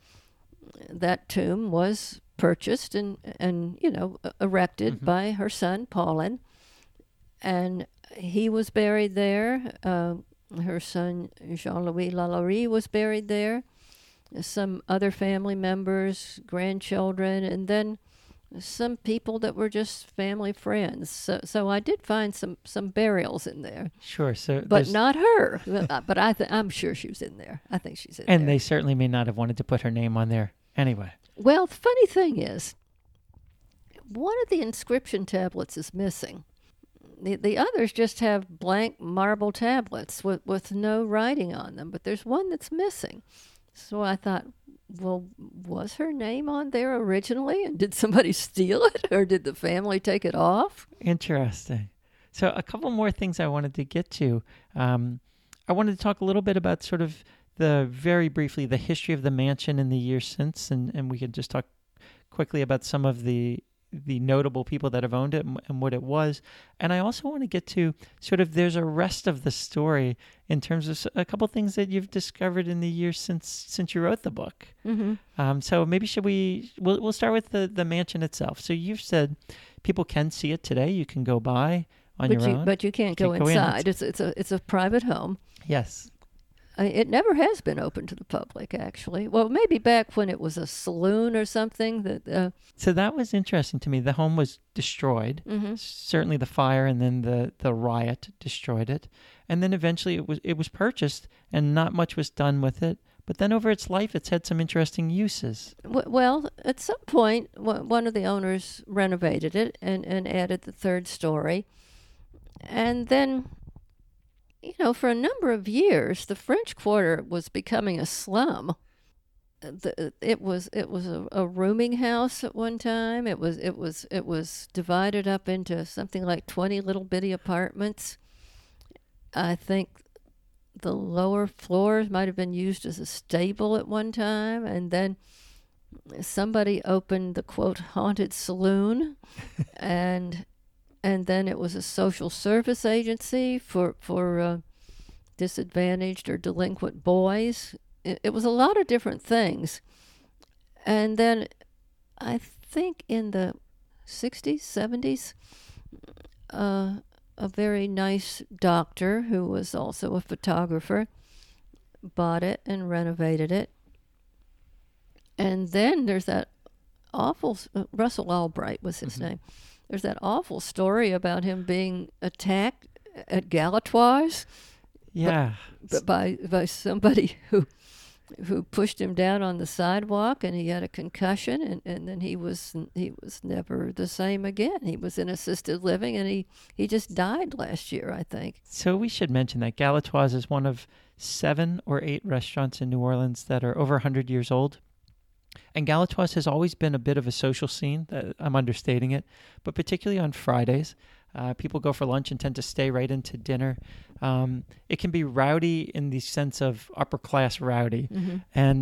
that tomb was purchased and erected by her son Paulin, and he was buried there. Her son Jean-Louis Lalaurie was buried there. Some other family members, grandchildren, and then some people that were just family friends. So I did find some burials in there. Sure. But not her. But I'm sure she was in there. I think she's in there. And they certainly may not have wanted to put her name on there anyway. Well, the funny thing is, one of the inscription tablets is missing. The others just have blank marble tablets with no writing on them, but there's one that's missing. So I thought, well, was her name on there originally, and did somebody steal it, or did the family take it off? Interesting. So a couple more things I wanted to get to. I wanted to talk a little bit about sort of very briefly, the history of the mansion in the years since, and we could just talk quickly about some of the notable people that have owned it and what it was. And I also want to get to sort of there's a rest of the story in terms of a couple things that you've discovered in the years since you wrote the book. Mm-hmm. So maybe we'll start with the mansion itself. So you've said people can see it today. You can go by on your own. But you can't go inside. It's a private home. Yes. It never has been open to the public, actually. Well, maybe back when it was a saloon or something. So that was interesting to me. The home was destroyed. Mm-hmm. Certainly the fire and then the riot destroyed it. And then eventually it was purchased and not much was done with it. But then over its life, it's had some interesting uses. Well, at some point, one of the owners renovated it and added the third story. And then, for a number of years, the French Quarter was becoming a slum. It was a rooming house at one time. It was divided up into something like 20 little bitty apartments. I think the lower floors might have been used as a stable at one time, and then somebody opened the quote haunted saloon, and then it was a social service agency for disadvantaged or delinquent boys. It was a lot of different things. And then I think in the 60s, 70s, a very nice doctor who was also a photographer bought it and renovated it. And then there's that awful, Russell Albright was his name. There's that awful story about him being attacked at Galatoire's. Yeah. But by somebody who pushed him down on the sidewalk, and he had a concussion, and then he was never the same again. He was in assisted living, and he just died last year, I think. So we should mention that Galatoire's is one of 7 or 8 restaurants in New Orleans that are over 100 years old. And Galatoire's has always been a bit of a social scene. I'm understating it, but particularly on Fridays, people go for lunch and tend to stay right into dinner. It can be rowdy in the sense of upper class rowdy. Mm-hmm. And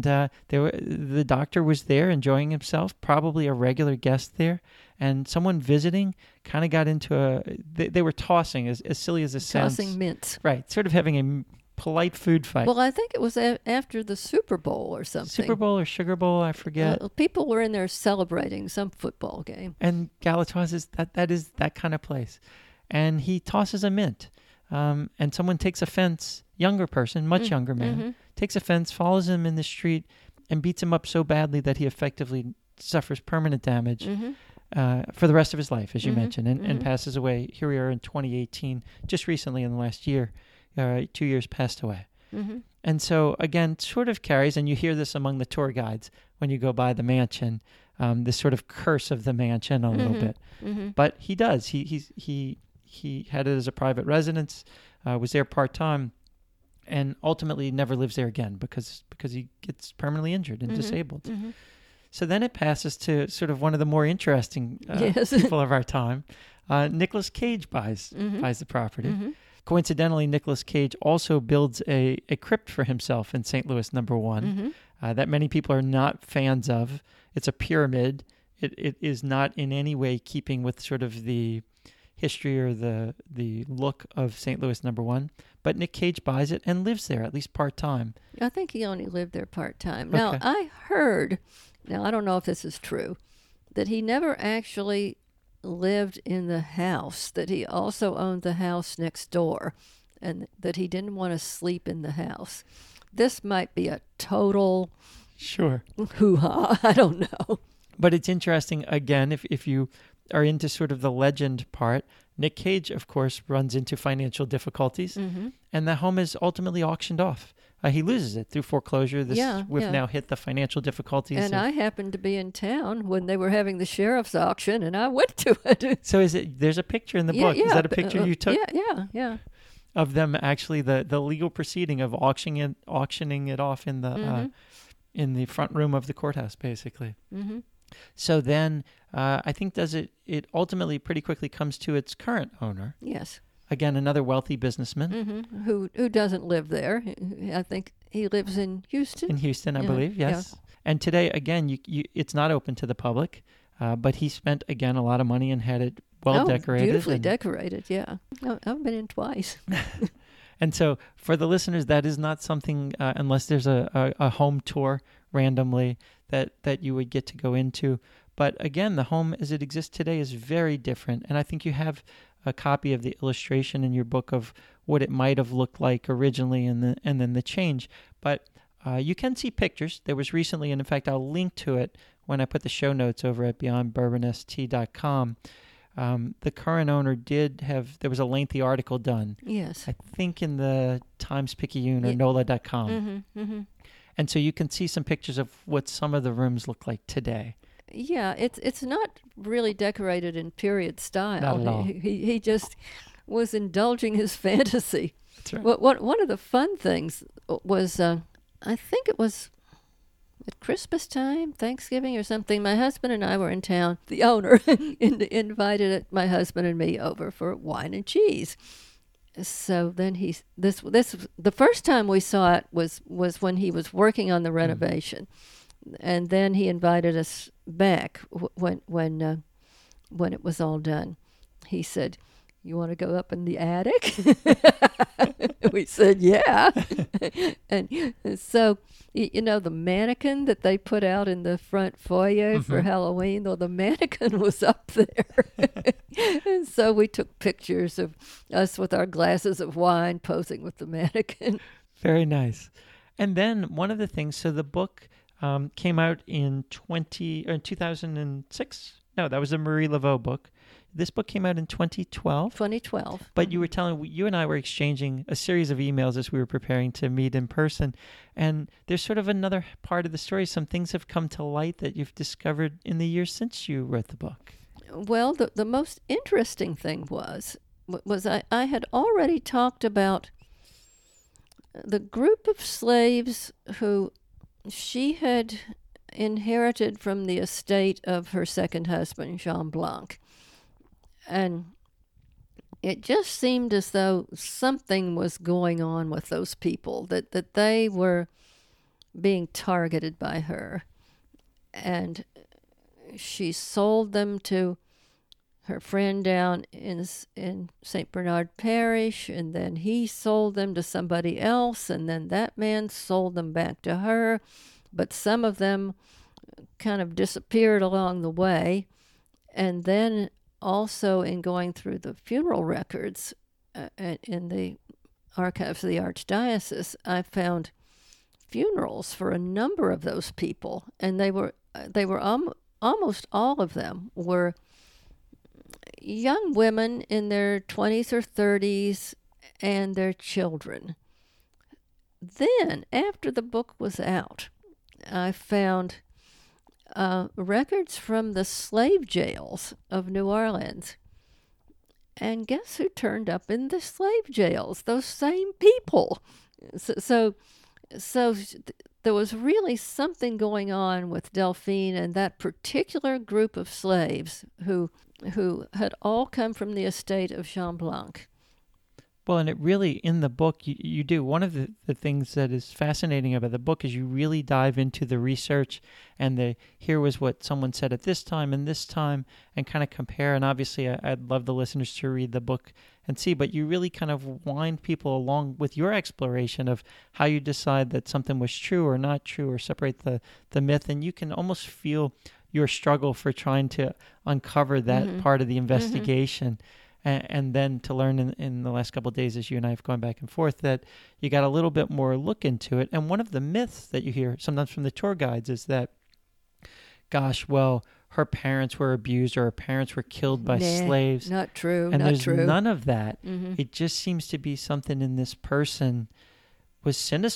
the doctor was there enjoying himself, probably a regular guest there. And someone visiting kind of got into they were tossing, as silly as it sounds. Tossing mints. Right, sort of having a polite food fight. Well, I think it was after the Super Bowl or something. Super Bowl or Sugar Bowl, I forget. People were in there celebrating some football game. And Galatoire's is that kind of place. And he tosses a mint. And someone takes offense, younger person, much younger man, takes offense, follows him in the street, and beats him up so badly that he effectively suffers permanent damage for the rest of his life, as you mentioned, and passes away. Here we are in 2018, just recently in the last year. 2 years passed away. Mm-hmm. And so, again, sort of carries, and you hear this among the tour guides when you go by the mansion, this sort of curse of the mansion a little bit. Mm-hmm. But he does. He had it as a private residence, was there part-time, and ultimately never lives there again because he gets permanently injured and disabled. Mm-hmm. So then it passes to sort of one of the more interesting people of our time. Nicolas Cage buys the property. Mm-hmm. Coincidentally, Nicolas Cage also builds a crypt for himself in St. Louis No. 1 that many people are not fans of. It's a pyramid. It is not in any way keeping with sort of the history or the look of St. Louis No. 1. But Nick Cage buys it and lives there, at least part-time. I think he only lived there part-time. Okay. Now, I heard, I don't know if this is true, that he never actually lived in the house, that he also owned the house next door, and that he didn't want to sleep in the house. This might be a total hoo-ha. I don't know. But it's interesting, again, if you are into sort of the legend part, Nick Cage, of course, runs into financial difficulties, and the home is ultimately auctioned off. he loses it through foreclosure. We've now hit the financial difficulties. And I happened to be in town when they were having the sheriff's auction, and I went to it. So there's a picture in the book. Is that a picture you took? Yeah. Of them actually, the legal proceeding of auctioning it off in the front room of the courthouse, basically. Mm-hmm. So then I think it ultimately pretty quickly comes to its current owner. Yes. Again, another wealthy businessman. Mm-hmm. Who doesn't live there. I think he lives in Houston. In Houston, I believe, yes. Yeah. And today, again, it's not open to the public, but he spent, again, a lot of money and had it decorated. Beautifully decorated, yeah. I've been in twice. And so for the listeners, that is not something, unless there's a home tour randomly, that you would get to go into. But again, the home as it exists today is very different. And I think you have a copy of the illustration in your book of what it might have looked like originally and then the change. But you can see pictures. There was recently, and in fact, I'll link to it when I put the show notes over at beyondbourbonst.com. The current owner there was a lengthy article done. Yes. I think in the Times-Picayune or NOLA.com. Mm-hmm, mm-hmm. And so you can see some pictures of what some of the rooms look like today. Yeah, it's not really decorated in period style. Not at all. He just was indulging his fantasy. That's right. One of the fun things was, I think it was at Christmas time, Thanksgiving or something, my husband and I were in town. The owner invited my husband and me over for wine and cheese. So then the first time we saw it was when he was working on the renovation. And then he invited us back when it was all done. He said, "You want to go up in the attic?" We said, "Yeah." And so, the mannequin that they put out in the front foyer for Halloween, the mannequin was up there. And so we took pictures of us with our glasses of wine posing with the mannequin. Very nice. And then one of the things, so the book came out in 2006. No, that was a Marie Laveau book. This book came out in 2012. 2012. But you were you and I were exchanging a series of emails as we were preparing to meet in person. And there's sort of another part of the story. Some things have come to light that you've discovered in the years since you wrote the book. Well, the most interesting thing was I had already talked about the group of slaves who she had inherited from the estate of her second husband, Jean Blanc. And it just seemed as though something was going on with those people, that they were being targeted by her. And she sold them to her friend down in St. Bernard Parish, and then he sold them to somebody else, and then that man sold them back to her. But some of them kind of disappeared along the way. And then also in going through the funeral records in the archives of the Archdiocese, I found funerals for a number of those people, and they were almost all of them were young women in their 20s or 30s and their children. Then, after the book was out, I found records from the slave jails of New Orleans. And guess who turned up in the slave jails? Those same people. So there was really something going on with Delphine and that particular group of slaves who had all come from the estate of Jean Blanc. Well, and it really, in the book, you do. One of the things that is fascinating about the book is you really dive into the research and here was what someone said at this time and this time and kind of compare. And obviously, I'd love the listeners to read the book and see, but you really kind of wind people along with your exploration of how you decide that something was true or not true or separate the myth. And you can almost feel your struggle for trying to uncover that part of the investigation. And then to learn in the last couple of days, as you and I have gone back and forth, that you got a little bit more look into it. And one of the myths that you hear sometimes from the tour guides is that, gosh, well, her parents were abused or her parents were killed by slaves. Not true. And not there's true. None of that. It just seems to be something in this person was sinister.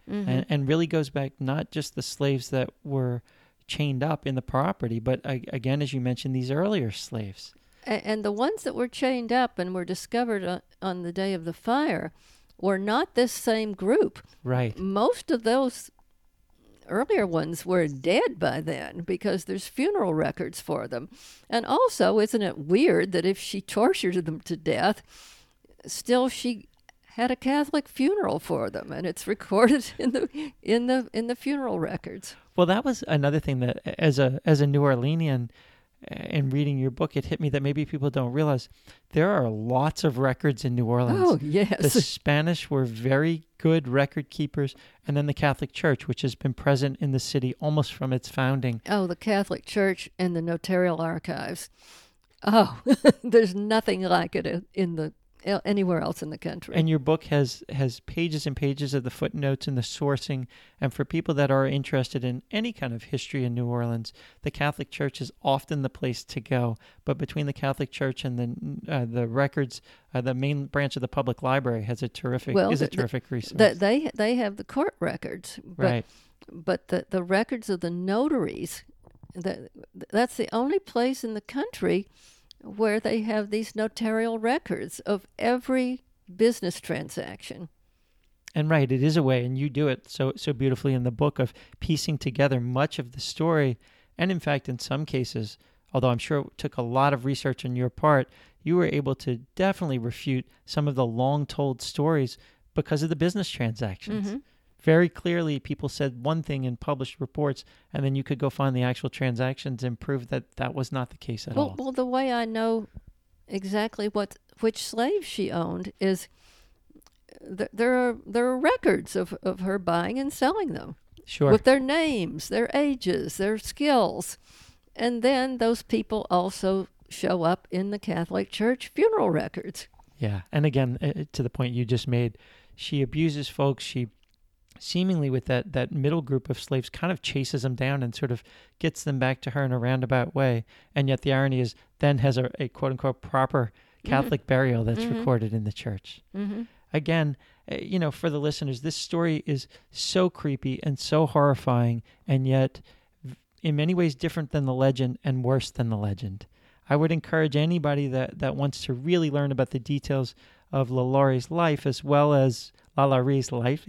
and really goes back not just the slaves that were chained up in the property, but again, as you mentioned, these earlier slaves. And the ones that were chained up and were discovered on the day of the fire were not this same group. Right. Most of those earlier ones were dead by then because there's funeral records for them. And also, isn't it weird that if she tortured them to death, still she had a Catholic funeral for them, and it's recorded in the funeral records. Well, that was another thing that, as a New Orleanian, in reading your book, it hit me that maybe people don't realize there are lots of records in New Orleans. Oh, yes. The Spanish were very good record keepers, and then the Catholic Church, which has been present in the city almost from its founding. Oh, the Catholic Church and the notarial archives. Oh, there's nothing like it anywhere else in the country. And your book has pages and pages of the footnotes and the sourcing. And for people that are interested in any kind of history in New Orleans, the Catholic Church is often the place to go. But between the Catholic Church and the records, the main branch of the public library has a terrific resource. They have the court records, right? But the records of the notaries, that's the only place in the country where they have these notarial records of every business transaction. And right, it is a way, and you do it so beautifully in the book, of piecing together much of the story. And in fact, in some cases, although I'm sure it took a lot of research on your part, you were able to definitely refute some of the long-told stories because of the business transactions. Mm-hmm. Very clearly, people said one thing in published reports, and then you could go find the actual transactions and prove that that was not the case at all. Well, the way I know exactly which slaves she owned is there are records of her buying and selling them. Sure. With their names, their ages, their skills. And then those people also show up in the Catholic Church funeral records. Yeah, and again, to the point you just made, she abuses folks, she seemingly with that middle group of slaves kind of chases them down and sort of gets them back to her in a roundabout way. And yet the irony is then has a quote-unquote proper Catholic burial that's recorded in the church. Mm-hmm. Again, for the listeners, this story is so creepy and so horrifying, and yet in many ways different than the legend and worse than the legend. I would encourage anybody that wants to really learn about the details of Lalarie's life, as well as Lalarie's life,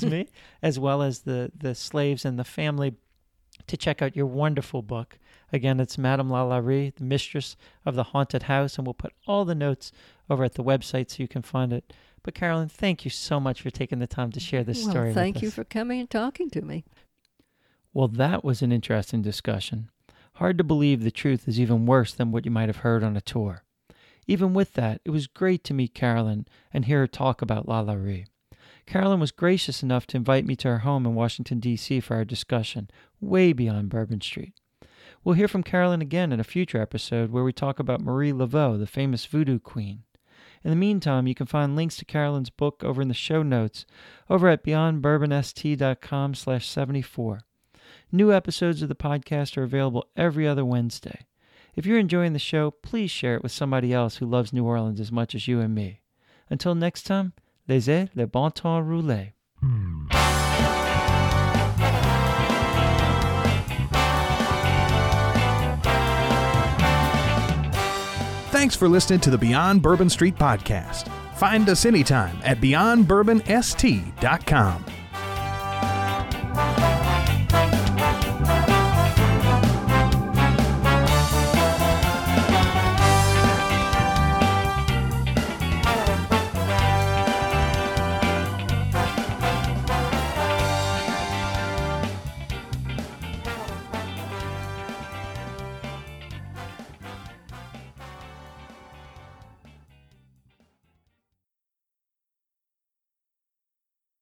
as well as the slaves and the family, to check out your wonderful book. Again, it's Madame Lalarie, the Mistress of the Haunted House, and we'll put all the notes over at the website so you can find it. But Carolyn, thank you so much for taking the time to share this story with us. Thank you for coming and talking to me. Well, that was an interesting discussion. Hard to believe the truth is even worse than what you might have heard on a tour. Even with that, it was great to meet Carolyn and hear her talk about Lalarie. Carolyn was gracious enough to invite me to her home in Washington, D.C. for our discussion, way beyond Bourbon Street. We'll hear from Carolyn again in a future episode where we talk about Marie Laveau, the famous voodoo queen. In the meantime, you can find links to Carolyn's book over in the show notes over at beyondbourbonst.com/74. New episodes of the podcast are available every other Wednesday. If you're enjoying the show, please share it with somebody else who loves New Orleans as much as you and me. Until next time, laissez le bon temps rouler. Thanks for listening to the Beyond Bourbon Street podcast. Find us anytime at beyondbourbonst.com.